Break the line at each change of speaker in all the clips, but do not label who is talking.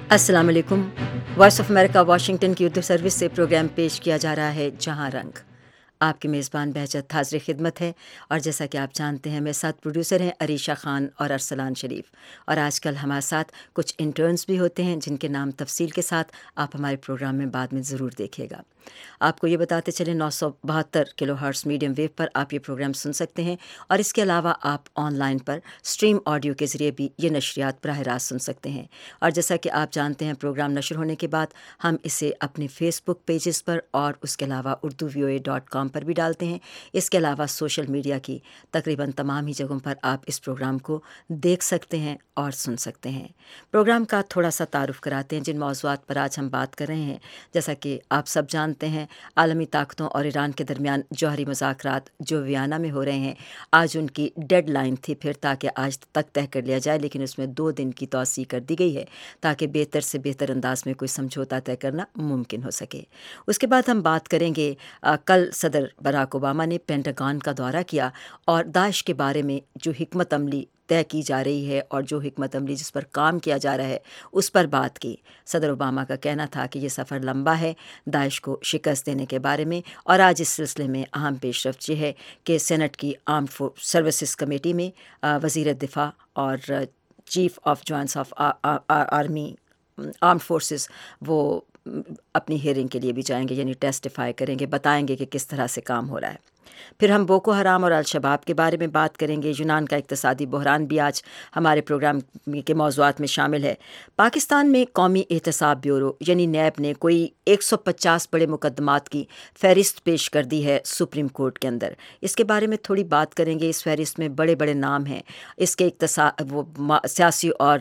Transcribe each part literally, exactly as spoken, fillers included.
السلام علیکم۔ Voice of America Washington کی اردو سروس سے پروگرام پیش کیا جا رہا ہے جہاں رنگ۔ آپ کے میزبان بہجت حاضر خدمت ہے، اور جیسا کہ آپ جانتے ہیں میرے ساتھ پروڈیوسر ہیں عریشہ خان اور ارسلان شریف، اور آج کل ہمارے ساتھ کچھ انٹرنز بھی ہوتے ہیں جن کے نام تفصیل کے ساتھ آپ ہمارے پروگرام میں بعد میں ضرور دیکھیے گا۔ آپ کو یہ بتاتے چلیں نو سو بہتر کلو ہرٹز میڈیم ویو پر آپ یہ پروگرام سن سکتے ہیں، اور اس کے علاوہ آپ آن لائن پر اسٹریم آڈیو کے ذریعے بھی یہ نشریات براہ راست سن سکتے ہیں۔ اور جیسا کہ آپ جانتے ہیں پروگرام نشر ہونے کے بعد ہم اسے اپنے فیس بک پیجز پر اور اس کے علاوہ اردو وی او اے ڈاٹ کام پر بھی ڈالتے ہیں۔ اس کے علاوہ سوشل میڈیا کی تقریباً تمام ہی جگہوں پر آپ اس پروگرام کو دیکھ سکتے ہیں اور سن سکتے ہیں۔ پروگرام کا تھوڑا سا تعارف کراتے ہیں جن موضوعات پر آج ہم بات کر رہے ہیں۔ جیسا کہ آپ سب جانتے ہیں عالمی طاقتوں اور ایران کے درمیان جوہری مذاکرات جو ویانا میں ہو رہے ہیں، آج ان کی ڈیڈ لائن تھی پھر تاکہ آج تک طے کر لیا جائے، لیکن اس میں دو دن کی توسیع کر دی گئی ہے تاکہ بہتر سے بہتر انداز میں کوئی سمجھوتا طے کرنا ممکن ہو سکے۔ اس کے بعد ہم بات کریں گے، آ, کل صدر باراک اوباما نے پینٹاگون کا دورہ کیا اور داعش کے بارے میں جو حکمت عملی طے کی جا رہی ہے اور جو حکمت عملی جس پر کام کیا جا رہا ہے اس پر بات کی۔ صدر اوباما کا کہنا تھا کہ یہ سفر لمبا ہے داعش کو شکست دینے کے بارے میں، اور آج اس سلسلے میں اہم پیش رفت یہ ہے کہ سینٹ کی آرمڈ سروسز کمیٹی میں آ, وزیر دفاع اور chief of joints of army armed forces وہ اپنی ہیئرنگ کے لیے بھی جائیں گے، یعنی ٹیسٹیفائی کریں گے، بتائیں گے کہ کس طرح سے کام ہو رہا ہے۔ پھر ہم بوکو حرام اور الشباب کے بارے میں بات کریں گے۔ یونان کا اقتصادی بحران بھی آج ہمارے پروگرام کے موضوعات میں شامل ہے۔ پاکستان میں قومی احتساب بیورو یعنی نیب نے کوئی ایک سو پچاس بڑے مقدمات کی فہرست پیش کر دی ہے سپریم کورٹ کے اندر۔ اس کے بارے میں تھوڑی بات کریں گے۔ اس فہرست میں بڑے بڑے نام ہیں، اس کے اقتصاد وہ سیاسی اور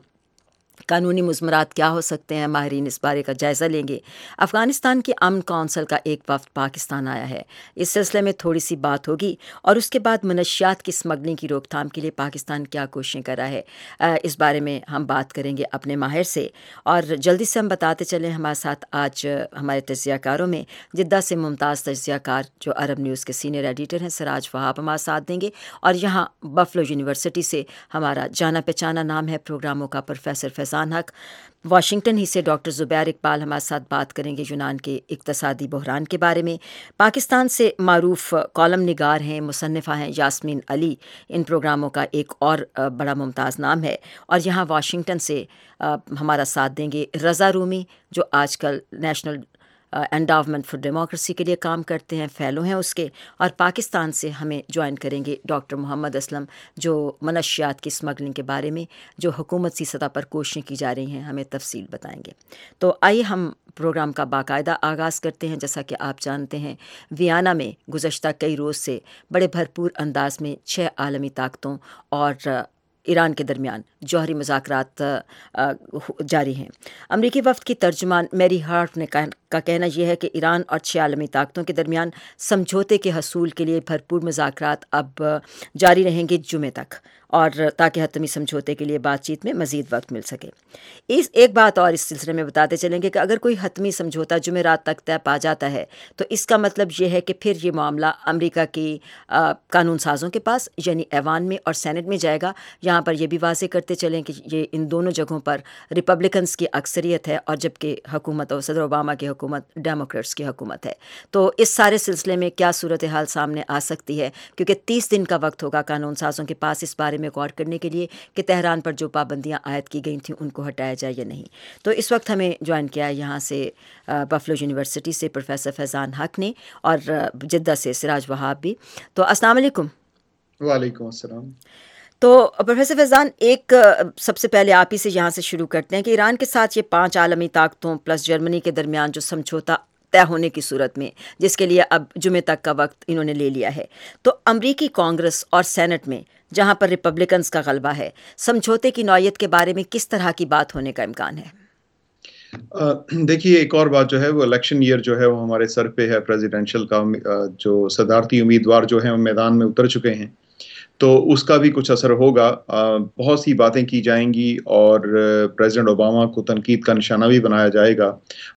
قانونی مضمرات کیا ہو سکتے ہیں، ماہرین اس بارے کا جائزہ لیں گے۔ افغانستان کی امن کونسل کا ایک وفد پاکستان آیا ہے، اس سلسلے میں تھوڑی سی بات ہوگی، اور اس کے بعد منشیات کی اسمگلنگ کی روک تھام کے لیے پاکستان کیا کوششیں کر رہا ہے، اس بارے میں ہم بات کریں گے اپنے ماہر سے۔ اور جلدی سے ہم بتاتے چلیں ہمارے ساتھ آج ہمارے تجزیہ کاروں میں جدہ سے ممتاز تجزیہ کار جو عرب نیوز کے سینئر ایڈیٹر ہیں سراج وہاب ہمارے ساتھ دیں گے، اور یہاں بفلو یونیورسٹی سے ہمارا جانا پہچانا نام ہے پروگراموں کا پروفیسر فیضان حق، واشنگٹن ہی سے ڈاکٹر زبیر اقبال ہمارے ساتھ بات کریں گے یونان کے اقتصادی بحران کے بارے میں۔ پاکستان سے معروف کالم نگار ہیں، مصنفہ ہیں یاسمین علی، ان پروگراموں کا ایک اور بڑا ممتاز نام ہے۔ اور یہاں واشنگٹن سے ہمارا ساتھ دیں گے رضا رومی جو آج کل نیشنل انڈاومنٹ فار ڈیموکریسی کے لیے کام کرتے ہیں، فیلو ہیں اس کے۔ اور پاکستان سے ہمیں جوائن کریں گے ڈاکٹر محمد اسلم جو منشیات کی اسمگلنگ کے بارے میں جو حکومتی سطح پر کوششیں کی جا رہی ہیں ہمیں تفصیل بتائیں گے۔ تو آئیے ہم پروگرام کا باقاعدہ آغاز کرتے ہیں۔ جیسا کہ آپ جانتے ہیں ویانا میں گزشتہ کئی روز سے بڑے بھرپور انداز میں چھ عالمی طاقتوں اور ایران کے درمیان جوہری مذاکرات جاری ہیں۔ امریکی وفد کی ترجمان میری ہارٹ نے کا کہنا یہ ہے کہ ایران اور چھ عالمی طاقتوں کے درمیان سمجھوتے کے حصول کے لیے بھرپور مذاکرات اب جاری رہیں گے جمعے تک، اور تاکہ حتمی سمجھوتے کے لیے بات چیت میں مزید وقت مل سکے۔ اس ایک بات اور اس سلسلے میں بتاتے چلیں گے کہ اگر کوئی حتمی سمجھوتا جمعرات تک طے پا جاتا ہے تو اس کا مطلب یہ ہے کہ پھر یہ معاملہ امریکہ کی قانون سازوں کے پاس یعنی ایوان میں اور سینٹ میں جائے گا۔ یہاں پر یہ بھی واضح کرتے چلیں کہ یہ ان دونوں جگہوں پر ریپبلکنز کی اکثریت ہے، اور جبکہ حکومت اور صدر اوباما کی حکومت ڈیموکریٹس کی حکومت ہے۔ تو اس سارے سلسلے میں کیا صورتحال سامنے آ سکتی ہے، کیونکہ تیس دن کا وقت ہوگا قانون سازوں کے پاس اس بارے میں غور کرنے کے لیے کہ تہران پر جو پابندیاں عائد کی گئی تھیں ان کو ہٹایا جائے یا نہیں۔ تو اس وقت ہمیں جوائن کیا ہے یہاں سے بفلو یونیورسٹی سے پروفیسر فیضان حق نے، اور جدہ سے سراج وہاب بھی۔ تو السلام علیکم۔
وعلیکم السلام۔
تو پروفیسر فیضان، ایک سب سے پہلے آپ ہی سے یہاں سے شروع کرتے ہیں کہ ایران کے ساتھ یہ پانچ عالمی طاقتوں پلس جرمنی کے درمیان جو سمجھوتا طے ہونے کی صورت میں جس کے لیے اب جمعے تک کا وقت انہوں نے لے لیا ہے، تو امریکی کانگریس اور سینٹ میں جہاں پر ریپبلکنز کا غلبہ ہے، سمجھوتے کی نوعیت کے بارے میں کس طرح کی بات ہونے کا امکان ہے؟
دیکھیے، ایک اور بات جو ہے وہ الیکشن ایئر جو ہے وہ ہمارے سر پہ ہے، پریزیڈنشل کا جو صدارتی امیدوار جو ہیں وہ میدان میں اتر چکے ہیں، تو اس کا بھی کچھ اثر ہوگا۔ بہت سی باتیں کی جائیں گی اور پریزیڈنٹ اوباما کو تنقید کا نشانہ بھی بنایا جائے گا،